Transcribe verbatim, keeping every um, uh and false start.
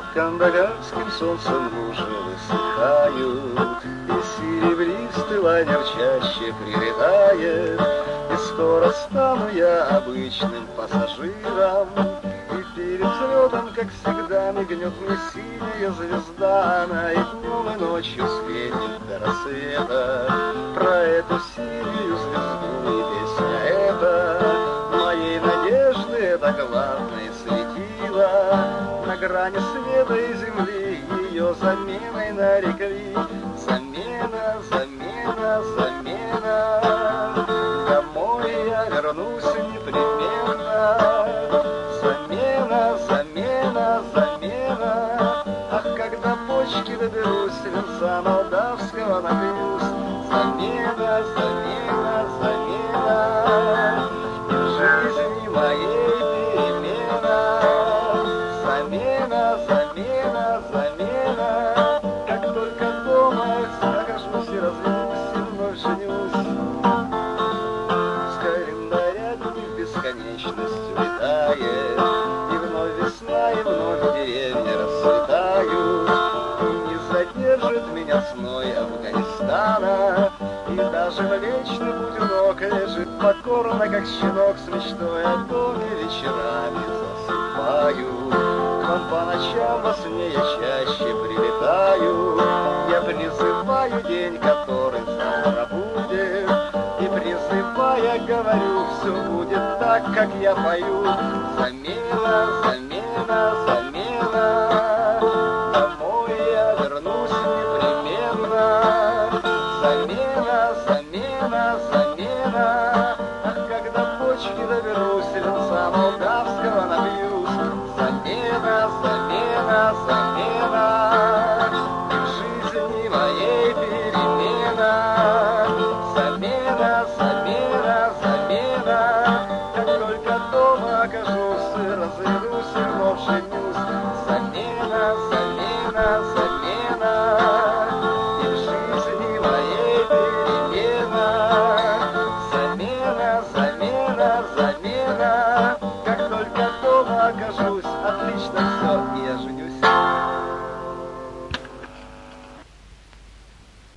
Кандагарским солнцем лужи высыхают, и серебристый лайнер чаще прилетает, и скоро стану я обычным пассажиром, и перед взлетом, как всегда, мигнет мне синяя звезда. Она и днем, и ночью светит до рассвета. Про эту синюю звезду и песня эта моей надежды, это главное светило. На грани света и земли ее заменой нарекли. Замена, замена, замена. Домой я вернусь непременно. Замена, замена, замена. Ах, когда почки доберусь, венца молдавского напьюсь. Замена, замена, замена. И в жизни моей перемена. Замена, замена, замена. Как только дома окажусь и разведусь, и вновь женюсь. С календаря дни в бесконечность улетает, и вновь весна, и вновь деревья расцветают. И не задержит меня зной Афганистана, и даже вечный путинок лежит покорно, как щенок, с мечтой о доме вечерами засыпаю. К вам по ночам во сне я чаще прилетаю. Я призываю день, который завтра будет, и призывая говорю, все будет так, как я пою. Замена, замена, замена. Домой я вернусь непременно. Замена, замена, замена. Ах, когда почки доберусь, венца молдавского набьюсь. Замена, замена, замена. И в жизни моей перемена. Замена, замена, замена. Как только дома окажусь, разведусь и вновь женюсь. Замена, замена, замена. И в жизни моей перемена. Замена, замена, замена.